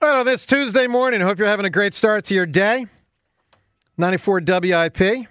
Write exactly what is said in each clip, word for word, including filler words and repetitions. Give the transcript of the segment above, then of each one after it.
Well, on this Tuesday morning, I hope you're having a great start to your day. ninety-four W I P.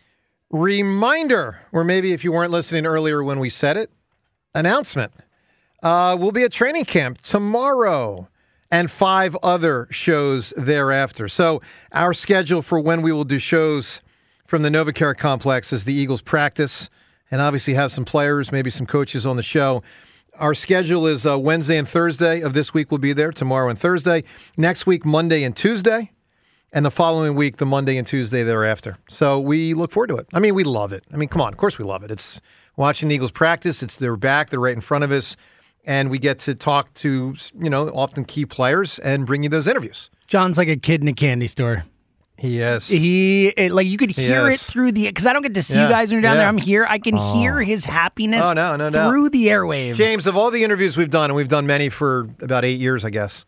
Reminder, or maybe if you weren't listening earlier when we said it, announcement. Uh, we'll be at training camp tomorrow and five other shows thereafter. So our schedule for when we will do shows from the NovaCare complex is the Eagles practice and obviously have some players, maybe some coaches on the show. Our schedule is uh, Wednesday and Thursday of this week. We'll be there tomorrow and Thursday. Next week, Monday and Tuesday. And the following week, the Monday and Tuesday thereafter. So we look forward to it. I mean, we love it. I mean, come on. Of course we love it. It's watching the Eagles practice. It's they're back. They're right in front of us. And we get to talk to, you know, often key players and bring you those interviews. John's like a kid in a candy store. He is. He, it, like, you could hear it through the, because I don't get to see yeah. you guys when you're down yeah. there. I'm here. I can oh. hear his happiness oh, no, no, no. through the airwaves. James, of all the interviews we've done, and we've done many for about eight years, I guess,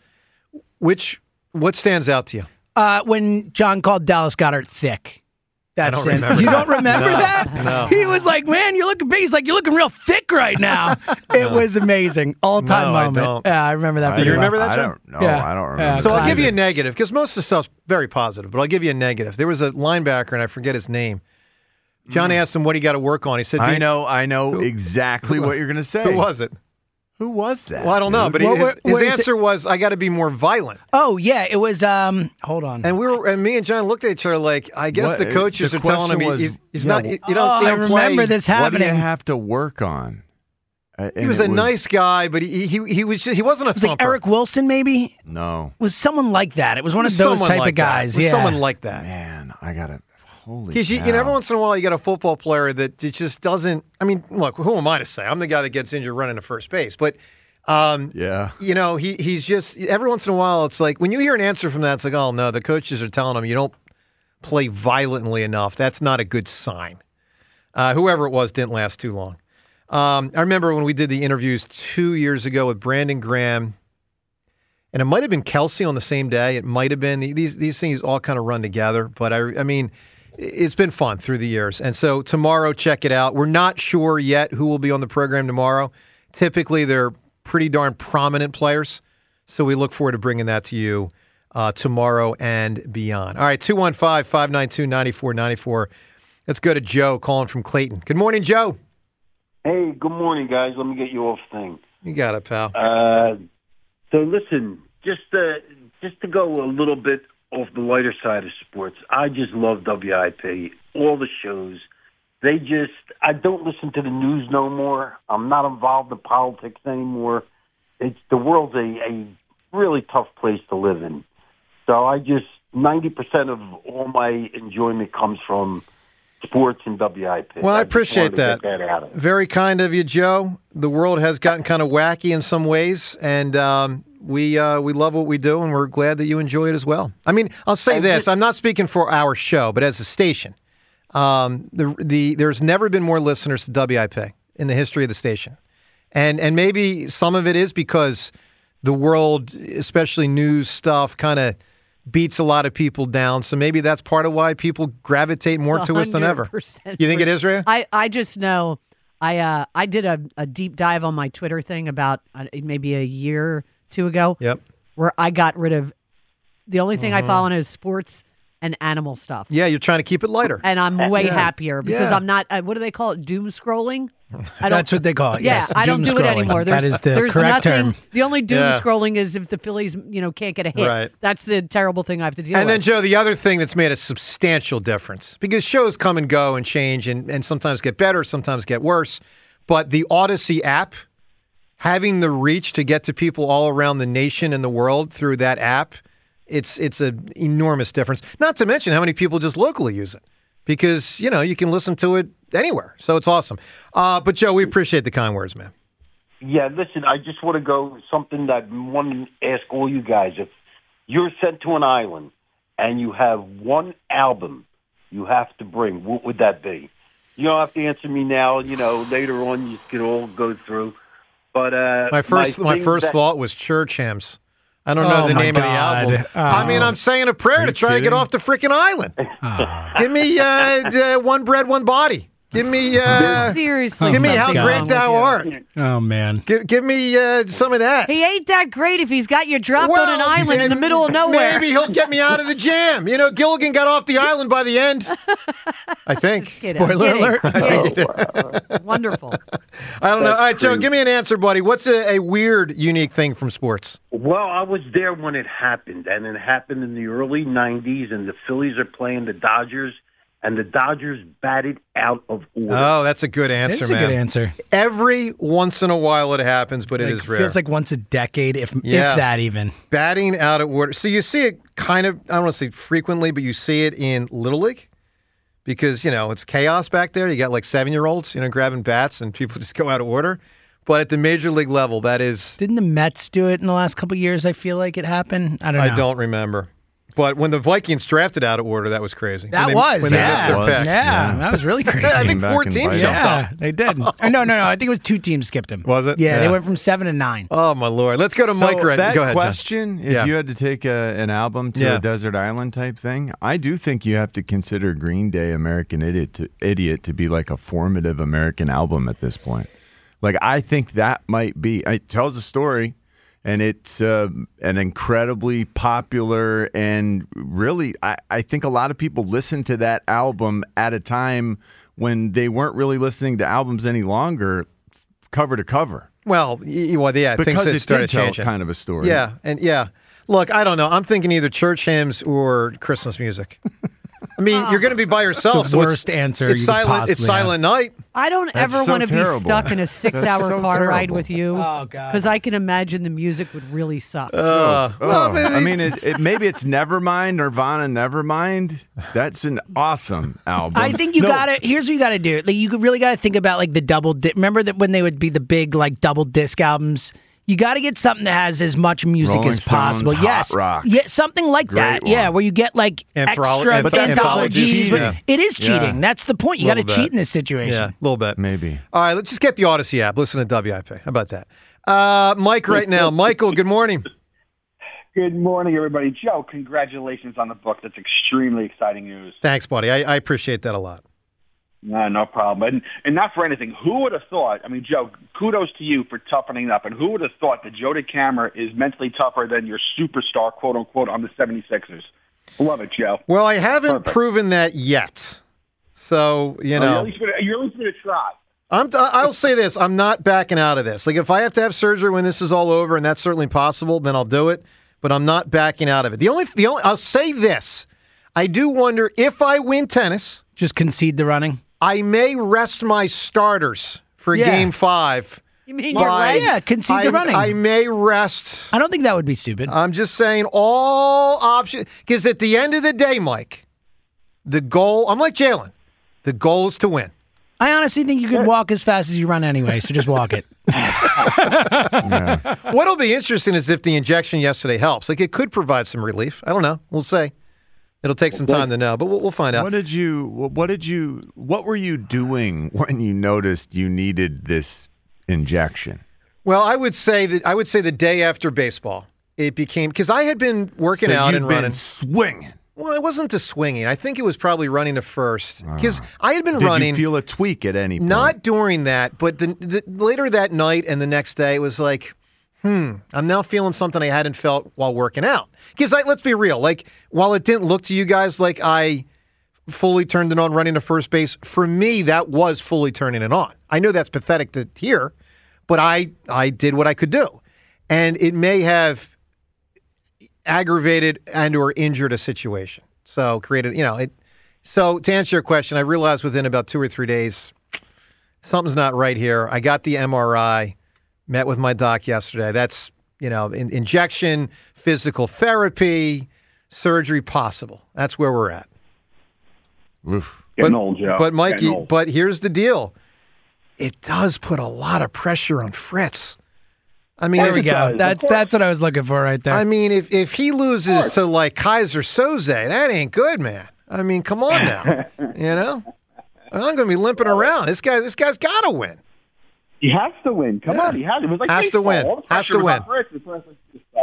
which, what stands out to you? Uh, when John called Dallas Goedert thick. That's I don't it. remember You that. don't remember no, that? No. He was like, man, you're looking big. He's like, you're looking real thick right now. It no. was amazing. All-time no, I moment. don't. Yeah, I remember that. Do you remember well. that, John? I don't know. Yeah. I don't remember. Yeah, So classic. I'll give you a negative, because most of the stuff's very positive, but I'll give you a negative. There was a linebacker, and I forget his name. John mm. asked him what he got to work on. He said, I know, I know who, exactly who, what you're going to say. Who was it? Who was that? Well, I don't know, dude? but What- his, what- his what is answer was, I got to be more violent. Oh, yeah. It was, um, hold on. And we were, and me and John looked at each other like, I guess What- the coaches the are telling him question he, was, he's yeah, not, you don't, oh, you I don't remember play. this What do happening. you have to work on? Uh, He was a was, nice guy, but he he he was just, he wasn't a It was like thumper. Eric Wilson, maybe? No. It was someone like that. It was one It was of those someone type like of that. guys. It was Yeah. someone like that. Man, I got to, holy Because you, cow. you know, every once in a while you got a football player that it just doesn't. I mean, look, who am I to say? I'm the guy that gets injured running to first base, but um, Yeah. you know, he he's just every once in a while. It's like when you hear an answer from that, it's like, oh no, the coaches are telling him you don't play violently enough. That's not a good sign. Uh, whoever it was didn't last too long. Um, I remember when we did the interviews two years ago with Brandon Graham, and it might have been Kelsey on the same day. It might have been these these things all kind of run together. But I, I mean, it's been fun through the years. And so tomorrow, check it out. We're not sure yet who will be on the program tomorrow. Typically, they're pretty darn prominent players. So we look forward to bringing that to you uh, tomorrow and beyond. All right, two one five, five nine two, nine four nine four. Let's go to Joe calling from Clayton. Good morning, Joe. Hey, good morning, guys. Let me get you off thing. You got it, pal. Uh, so listen, just uh, just to go a little bit off the lighter side of sports, I just love W I P. All the shows. They just, I don't listen to the news no more. I'm not involved in politics anymore. It's the world's a, a really tough place to live in. So I just, ninety percent of all my enjoyment comes from sports and W I P. Well, I, I appreciate that. that out of it. Very kind of you, Joe. The world has gotten kind of wacky in some ways, and um, we uh, we love what we do, and we're glad that you enjoy it as well. I mean, I'll say And this: just- I'm not speaking for our show, but as a station, um, the the there's never been more listeners to W I P in the history of the station, and and maybe some of it is because the world, especially news stuff, kind of beats a lot of people down. So maybe that's part of why people gravitate more It's to us than ever. one hundred percent You think it is, Rhea? I, I just know I uh, I did a, a deep dive on my Twitter thing about uh, maybe a year or two ago. Yep. Where I got rid of the only thing Mm-hmm. I follow is sports and animal stuff. Yeah, you're trying to keep it lighter. And I'm way Yeah. happier because Yeah. I'm not. Uh, what do they call it? Doom scrolling. I don't, That's what they call it. Yeah, yes. I don't Doom do it scrolling. anymore. There's, That is the there's correct nothing. term. The only doom Yeah. scrolling is if the Phillies, you know, can't get a hit. Right. That's the terrible thing I have to deal And with. then, Joe, the other thing that's made a substantial difference, because shows come and go and change and, and sometimes get better, sometimes get worse, but the Odyssey app, having the reach to get to people all around the nation and the world through that app, it's it's an enormous difference. Not to mention how many people just locally use it, because, you know, you can listen to it anywhere. So it's awesome. Uh, but, Joe, we appreciate the kind words, man. Yeah, listen, I just want to go something that I want to ask all you guys. If you're sent to an island and you have one album you have to bring, what would that be? You don't have to answer me now. You know, later on you can all go through. But uh, My first my, thing first that- thought was church hymns. I don't know Oh, the my name of the God. album. Oh. I mean, I'm saying a prayer Are to you try to get kidding? off the freaking island. Oh. Give me uh, uh, one bread, one body. Give me, uh, Seriously, give me how something great wrong thou with you. art. Oh man. Give, give me uh, some of that. He ain't that great if he's got you dropped on an island in the maybe- middle of nowhere. Maybe he'll get me out of the jam. You know, Gilligan got off the island by the end. I think. Kid, I'm Spoiler kidding. alert. Wonderful. I don't know. All right, Joe, crazy. give me an answer, buddy. What's a, a weird, unique thing from sports? Well, I was there when it happened, and it happened in the early nineties, and the Phillies are playing the Dodgers, and the Dodgers batted out of order. Oh, that's a good answer, That's a man. good answer. Every once in a while it happens, but it Like, is rare. Feels like once a decade, if Yeah. if that even. Batting out of order. So you see it kind of, I don't want to say frequently, but you see it in Little League because, you know, it's chaos back there. You got like seven-year-olds, you know, grabbing bats and people just go out of order. But at the major league level, that is, Didn't the Mets do it in the last couple of years? I feel like it happened. I don't know. I don't remember. But when the Vikings drafted out of order, that was crazy. That when they, was, when they yeah. missed their Was. pick. Yeah, Yeah. that was really crazy. I think Came back four and teams bite jumped yeah, up. they did. Or no, no, no. I think it was two teams skipped him. Was it? Yeah, they Yeah. went from seven to nine. Oh, my Lord. Let's go to So Mike right that Go ahead, John. question, if Yeah. you had to take a, an album to Yeah. a desert island type thing, I do think you have to consider Green Day American Idiot to, Idiot to be like a formative American album at this point. Like, I think that might be, it tells a story, and it's uh, an incredibly popular, and really, I, I think a lot of people listen to that album at a time when they weren't really listening to albums any longer, cover to cover. Well, y- well, yeah, things Because that it started did tell changing. kind of a story. Yeah, and yeah. Look, I don't know. I'm thinking either church hymns or Christmas music. I mean, you're going to be by yourself. The so worst it's, answer It's you could silent. It's possibly silent night. I don't That's ever so want to be terrible. stuck in a six-hour so car ride terrible. with you. Oh, God. Because I can imagine the music would really suck. Uh, well, Oh, maybe- I mean, it, it, maybe it's Nevermind, Nirvana, Nevermind. That's an awesome album. I think you No, gotta. Here's what you gotta do. Like, you really gotta think about like the double. Di- Remember that when they would be the big like double disc albums. You got to get something that has as much music Rolling as possible. Stones, yes, Hot Rocks. yeah, something like Great that. one. Yeah, where you get like Antholo- extra But that's anthologies. cheating. with- It is cheating. Yeah. That's the point. You got to Little cheat bit. in this situation. yeah, a little bit. Maybe. All right, let's just get the Odyssey app. Listen to W I P. How about that? Uh, Mike right now. Michael, good morning. Good morning, everybody. Joe, congratulations on the book. That's extremely exciting news. Thanks, buddy. I, I appreciate that a lot. No, no problem. And, and not for anything. Who would have thought? I mean, Joe, kudos to you for toughening up. And who would have thought that Joe DeCamera is mentally tougher than your superstar, quote unquote, on the seventy-sixers? Love it, Joe. Well, I haven't Perfect. proven that yet. So, you Oh, know. you're at least gonna, you're at least going to try. I'm. I'll say this: I'm not backing out of this. Like, if I have to have surgery when this is all over, and that's certainly possible, then I'll do it. But I'm not backing out of it. The only, the only, I'll say this: I do wonder if I win tennis, Just concede the running. I may rest my starters for Yeah. Game Five. You mean by- your legs? Yeah, concede I, the running. I may rest. I don't think that would be stupid. I'm just saying all options because at the end of the day, Mike, the goal. I'm like Jalen. The goal is to win. I honestly think you could walk as fast as you run anyway. So just walk it. What'll be interesting is if the injection yesterday helps. Like it could provide some relief. I don't know. We'll see. It'll take some time to know, but we'll, we'll find out. What did you? What did you? What were you doing when you noticed you needed this injection? Well, I would say that I would say the day after baseball, it became because I had been working So out you'd and been running. swinging. Well, it wasn't the swinging. I think it was probably running to first because I had been Did running. you feel a tweak at any point? Not during that, but the, the later that night and the next day, it was like, hmm, I'm now feeling something I hadn't felt while working out. Because like, let's be real, like while it didn't look to you guys like I fully turned it on running to first base, for me that was fully turning it on. I know that's pathetic to hear, but I I did what I could do, and it may have aggravated and or injured a situation. So created, you know, it. So to answer your question, I realized within about two or three days, something's not right here. I got the M R I, met with my doc yesterday. That's, you know, in, injection, physical therapy, surgery possible. That's where we're at. Oof. Getting But- old, Joe. But Mikey, Getting old. but here's the deal. It does put a lot of pressure on Fritz. I mean, There if- we go. does, of That's course. that's what I was looking for right there. I mean, if if he loses to like Kaiser Soze, that ain't good, man. I mean, come on now. You know? I'm going to be limping around. This guy this guy's got to win. He has to win. Come Yeah. on, he has. It was like Has to baseball. win. All the Has pressure to was win. on Fritz. The pressure was-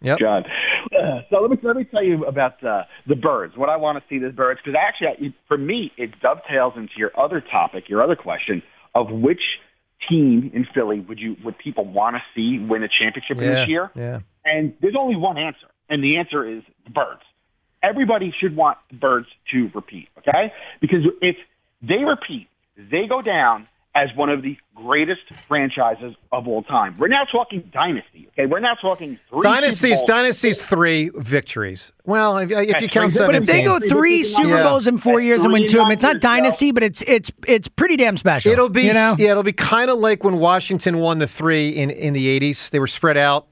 Yep. God. Uh, so let me let me tell you about uh, the birds. What I want to see the birds, because actually, it, for me, it dovetails into your other topic, your other question of which team in Philly would you would people want to see win a championship Yeah, this year? yeah. And there's only one answer, and the answer is the birds. Everybody should want the birds to repeat, okay? Because if they repeat, they go down as one of the greatest franchises of all time. We're now talking dynasty, okay? We're now talking three Dynasties, Super Bowls. Dynasties, three victories. Well, if, if you count But But if they seventeen, go three Super Yeah. Bowls in four years and win two of them, it's not Three nine dynasty, but it's it's it's pretty damn special. it'll be you know? yeah, it'll be kind of like when Washington won the three in, in the eighties. They were spread out.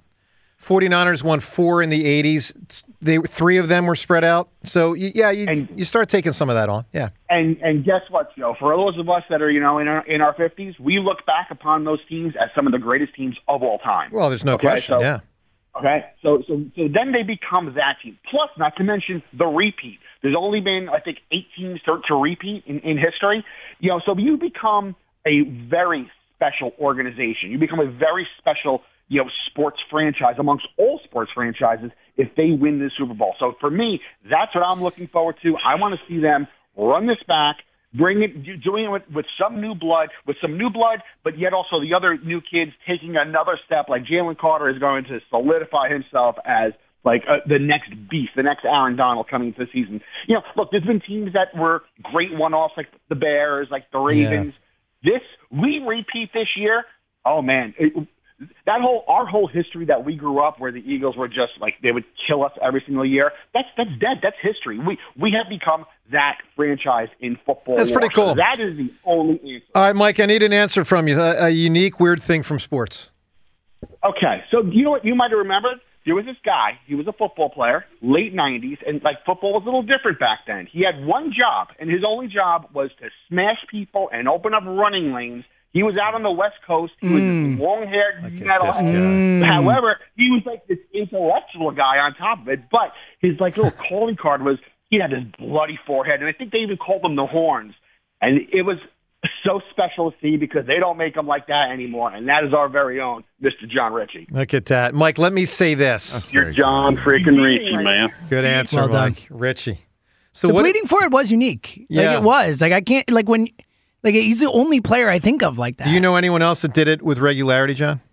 49ers won four in the eighties. They three of them were spread out. So you, yeah, you And- you start taking some of that on. Yeah. And and guess what, Joe? For those of us that are, you know, in our in our fifties, we look back upon those teams as some of the greatest teams of all time. Well, there's no Okay, question. so- yeah. Okay, so so so then they become that team. Plus, not to mention the repeat. There's only been, I think, eight teams to, to repeat in, in history. You know, so you become a very special organization. You become a very special, you know, sports franchise amongst all sports franchises if they win the Super Bowl. So for me, that's what I'm looking forward to. I want to see them run this back, bring it, do- doing it with, with some new blood, with some new blood, but yet also the other new kids taking another step. Like Jalen Carter is going to solidify himself as like uh, the next beast, the next Aaron Donald coming into the season. You know, look, there's been teams that were great one-offs, like the Bears, like the Ravens. This we repeat this year. Oh man, it, that whole our whole history that we grew up where the Eagles were just like they would kill us every single year. That's that's dead. That's history. We we have become that franchise in football. That's pretty lore. cool. That is the only answer. All right, Mike, I need an answer from you. A, a unique, weird thing from sports. Okay, so you know what you might have remembered? There was this guy. He was a football player, late nineties, and like football was a little different back then. He had one job, and his only job was to smash people and open up running lanes. He was out on the West Coast. He was Mm. this long-haired Look at metal. this guy. Mm. However, he was like this intellectual guy on top of it. But his like little calling card was he had this bloody forehead, and I think they even called him the Horns. And it was so special to see because they don't make them like that anymore. And that is our very own Mister John Ritchie. Look at that. Mike, let me say this. That's You're very John freaking Ritchie, man. Good answer, Well done. Mike. Richie. So The what? bleeding for it was unique. Yeah. Like it was. Like I can't like when like he's the only player I think of like that. Do you know anyone else that did it with regularity, John?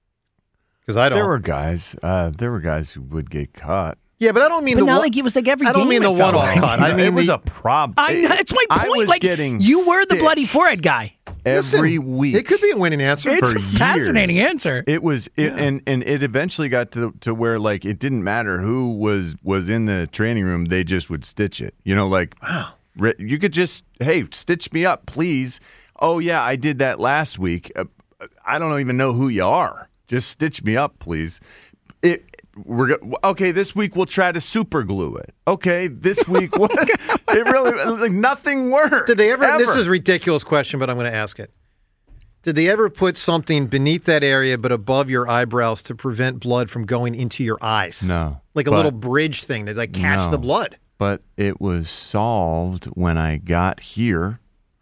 Because I don't. There were guys. Uh, there were guys who would get caught. yeah, but I don't mean But the not one. like it was like every I don't game mean the it felt one-off like. cut. I mean it was the- a problem. I know, it's my I point. was like getting you were the stick bloody forehead guy. every Listen, week. It could be a winning answer. It's for a fascinating years. answer. It was, it, and and it eventually got to to where like it didn't matter who was was in the training room; they just would stitch it. You know, like ri- you could just hey, stitch me up, please. Oh yeah, I did that last week. Uh, I don't even know who you are. Just stitch me up, please. It. We're go- okay. This week we'll try to super glue it. Okay, this week what? It really like nothing worked. Did they ever, This ever. is a ridiculous question, but I'm going to ask it. Did they ever put something beneath that area but above your eyebrows to prevent blood from going into your eyes? No, Like a but- little bridge thing that like catch No. the blood. But it was solved when I got here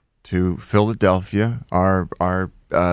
to Philadelphia. Our our uh,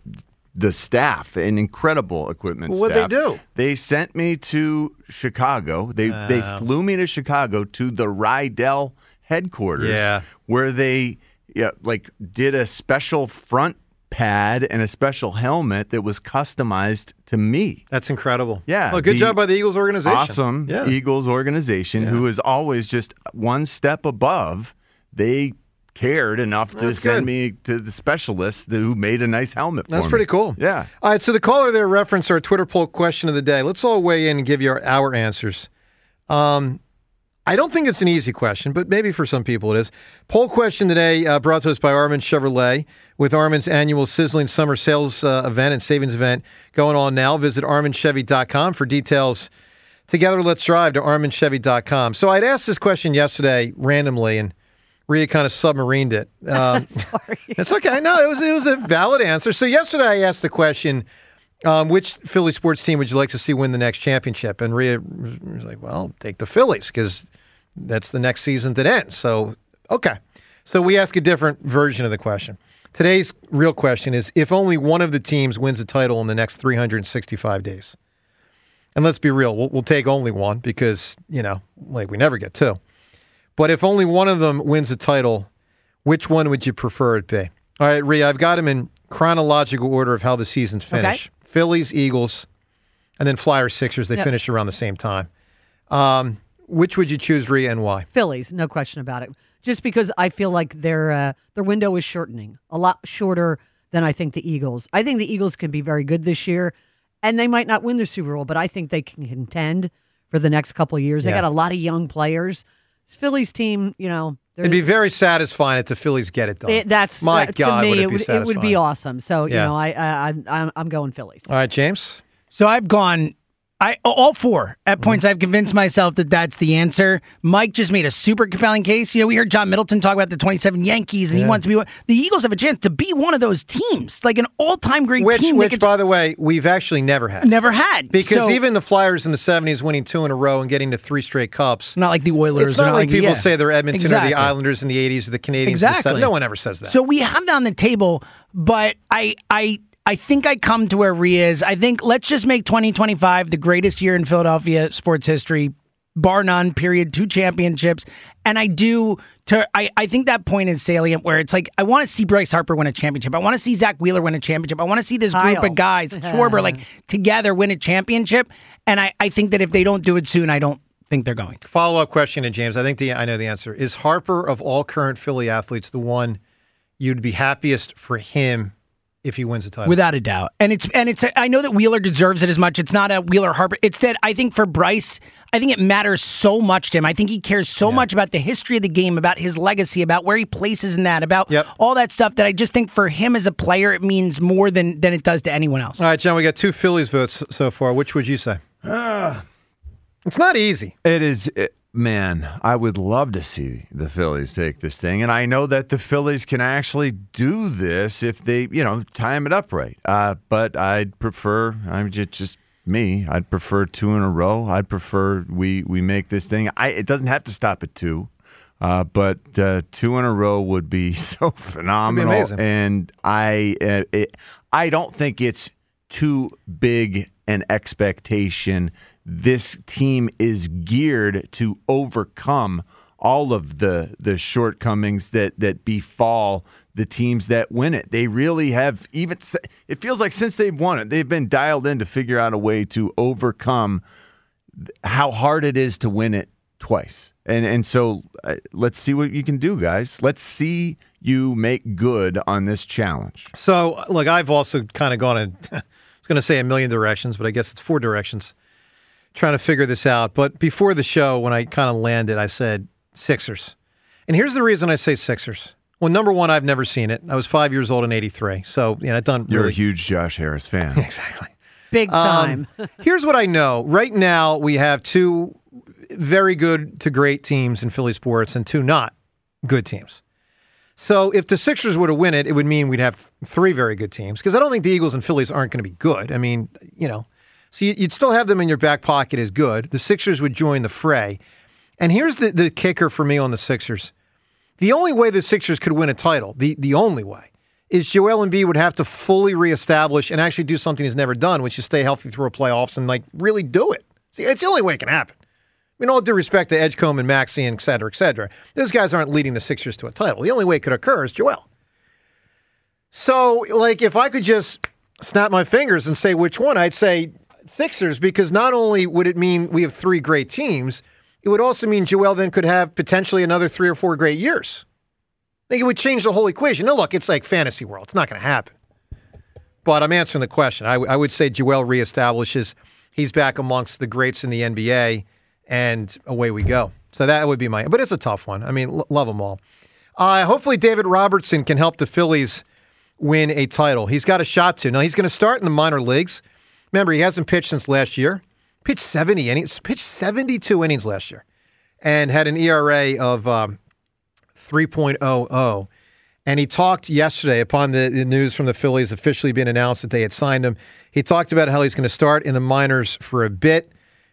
the staff, an incredible equipment What'd they staff. do? They sent me to Chicago. They they flew me to Chicago to the Rydell headquarters, Yeah. where they yeah like did a special front pad and a special helmet that was customized to me. That's incredible. Yeah, Well, good the job by the Eagles organization. Awesome Yeah. Eagles organization who is always just one step above. They cared enough to That's send good. me to the specialist who made a nice helmet for That's me. pretty cool. Yeah. All right, so the caller there referenced our Twitter poll question of the day. Let's all weigh in and give you our, our answers. Um, I don't think it's an easy question, but maybe for some people it is. Poll question today uh, brought to us by Armin Chevrolet with Armin's annual Sizzling Summer Sales uh, event and savings event going on now. Visit armin chevy dot com for details. Together, let's drive to armin chevy dot com. So I'd asked this question yesterday randomly, and Rhea kind of submarined it. Um, Sorry. It's okay. No, it was it was a valid answer. So yesterday I asked the question, um, which Philly sports team would you like to see win the next championship? And Rhea was like, well, take the Phillies because that's the next season that ends. So, okay. So we ask a different version of the question. Today's real question is, if only one of the teams wins the title in the next three hundred sixty-five days, And let's be real, we'll, we'll take only one because, you know, like we never get two. But if only one of them wins a title, which one would you prefer it be? All right, Rhea, I've got them in chronological order of how the seasons finish. Okay. Phillies, Eagles, and then Flyers, Sixers. They Yep. finish around the same time. Um, which would you choose, Rhea, and why? Phillies, no question about it. Just because I feel like their uh, their window is shortening, a lot shorter than I think the Eagles. I think the Eagles can be very good this year, and they might not win the Super Bowl, but I think they can contend for the next couple of years. They Yeah. got a lot of young players. This Phillies team, you know, they're- It'd be very satisfying if the Phillies get it done. it- that's My that- God, to me, would it, it be would, it would be satisfying. awesome. So you Yeah. know, I, I, I I'm, I'm going Phillies. All right, James? So I've gone, I all four. At points, I've convinced myself that that's the answer. Mike just made a super compelling case. You know, we heard John Middleton talk about the twenty-seven Yankees, and he wants to be one. The Eagles have a chance to be one of those teams, like an all-time great Which, team. that which gets- by the way, we've actually never had. never had. Because So, even the Flyers in the seventies winning two in a row and getting to three straight cups. not like the Oilers. It's not or like people yeah. say they're Edmonton Exactly. or the Islanders in the eighties or the Canadians in the Exactly. seventies. No one ever says that. So we have that on the table, but I I I think I come to where Rhea is. I think let's just make twenty twenty-five the greatest year in Philadelphia sports history, bar none, period, two championships. And I do, to, I, I think that point is salient where it's like, I want to see Bryce Harper win a championship. I want to see Zach Wheeler win a championship. I want to see this group Kyle. of guys, Schwarber, like together win a championship. And I, I think that if they don't do it soon, I don't think they're going to. Follow-up question to James. I think the I know the answer. Is Harper, of all current Philly athletes, the one you'd be happiest for him if he wins the title? Without a doubt. And it's and it's I know that Wheeler deserves it as much. It's not a Wheeler Harper. It's that I think for Bryce, I think it matters so much to him. I think he cares so much about the history of the game, about his legacy, about where he places in that, about Yep. all that stuff that I just think for him as a player, it means more than than it does to anyone else. All right, John, we got two Phillies votes so far. Which would you say? It's not easy. It is, it, man, I would love to see the Phillies take this thing. And I know that the Phillies can actually do this if they, you know, time it up right. Uh, but I'd prefer, I'm just, just me, I'd prefer two in a row. I'd prefer we, we make this thing. I It doesn't have to stop at two. Uh, but uh, two in a row would be so phenomenal. amazing. And I, uh, it, I don't think it's too big an expectation. This team is geared to overcome all of the the shortcomings that that befall the teams that win it. They really have, even it feels like since they've won it, they've been dialed in to figure out a way to overcome how hard it is to win it twice. And and so uh, let's see what you can do, guys. Let's see you make good on this challenge. So, look, I've also kind of gone in, I was going to say a million directions, but I guess it's four directions, trying to figure this out. But before the show, when I kind of landed, I said Sixers. And here's the reason I say Sixers. Well, number one, I've never seen it. I was five years old in eighty-three. So, you know, I've done You're really... a huge Josh Harris fan. Exactly. Big time. Um, here's what I know. Right now, we have two very good to great teams in Philly sports and two not good teams. So if the Sixers were to win it, it would mean we'd have three very good teams because I don't think the Eagles and Phillies aren't going to be good. I mean, you know, so you'd still have them in your back pocket as good. The Sixers would join the fray. And here's the, the kicker for me on the Sixers. The only way the Sixers could win a title, the, the only way, is Joel Embiid would have to fully reestablish and actually do something he's never done, which is stay healthy through playoffs and like really do it. See, it's the only way it can happen. I mean, all due respect to Edgecombe and Maxey and et cetera, et cetera. Those guys aren't leading the Sixers to a title. The only way it could occur is Joel. So, like, if I could just snap my fingers and say which one, I'd say Sixers, because not only would it mean we have three great teams, it would also mean Joel then could have potentially another three or four great years. I think it would change the whole equation. Now, look, it's like fantasy world. It's not going to happen. But I'm answering the question. I, I would say Joel reestablishes. He's back amongst the greats in the N B A, and away we go. So that would be my... But it's a tough one. I mean, l- love them all. Uh, hopefully David Robertson can help the Phillies win a title. He's got a shot to. Now, he's going to start in the minor leagues. Remember, he hasn't pitched since last year. Pitched seventy innings. Pitched seventy-two innings last year. And had an E R A of um, three point oh oh. And he talked yesterday upon the, the news from the Phillies officially being announced that they had signed him. He talked about how he's going to start in the minors for a bit.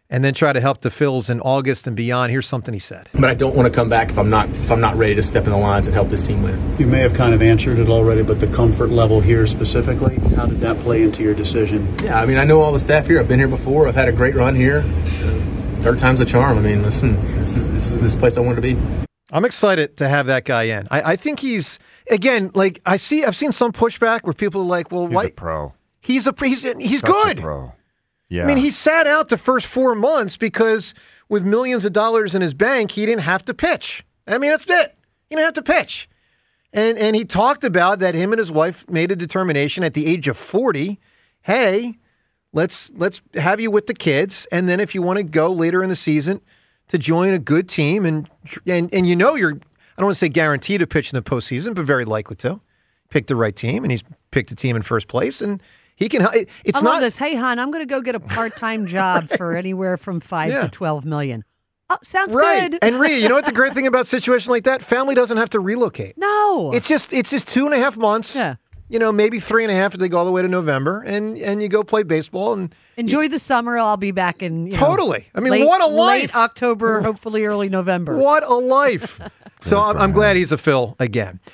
and then try to help the Phils in August and beyond. Here's something he said. But I don't want to come back if I'm not if I'm not ready to step in the lines and help this team win. You may have kind of answered it already, but the comfort level here specifically, how did that play into your decision? Yeah, I mean, I know all the staff here. I've been here before. I've had a great run here. Uh, third time's a charm. I mean, listen, this is this is this place I wanted to be. I'm excited to have that guy in. I, I think he's again like I see. I've seen some pushback where people are like, "Well, He's why?" a pro. He's a he's he's Such good. A pro. Yeah. I mean, he sat out the first four months because with millions of dollars in his bank, he didn't have to pitch. I mean, that's it. He didn't have to pitch. And and he talked about that him and his wife made a determination at the age of forty, hey, let's let's have you with the kids, and then if you want to go later in the season to join a good team, and and and you know you're, I don't want to say guaranteed to pitch in the postseason, but very likely to. Pick the right team, and he's picked a team in first place, and he can. It's I love not this. Hey, hon, I'm going to go get a part-time job for anywhere from five Yeah. to twelve million. Oh, sounds right. good. And Rhea, you know what the great thing about a situation like that? Family doesn't have to relocate. No, It's just it's just two and a half months. Yeah. You know, maybe three and a half if they go all the way to November, and and you go play baseball and enjoy the summer. I'll be back in you know, Totally. I mean, late, what a late life. October, hopefully early November. What a life. So I'm, I'm glad he's a Phil again.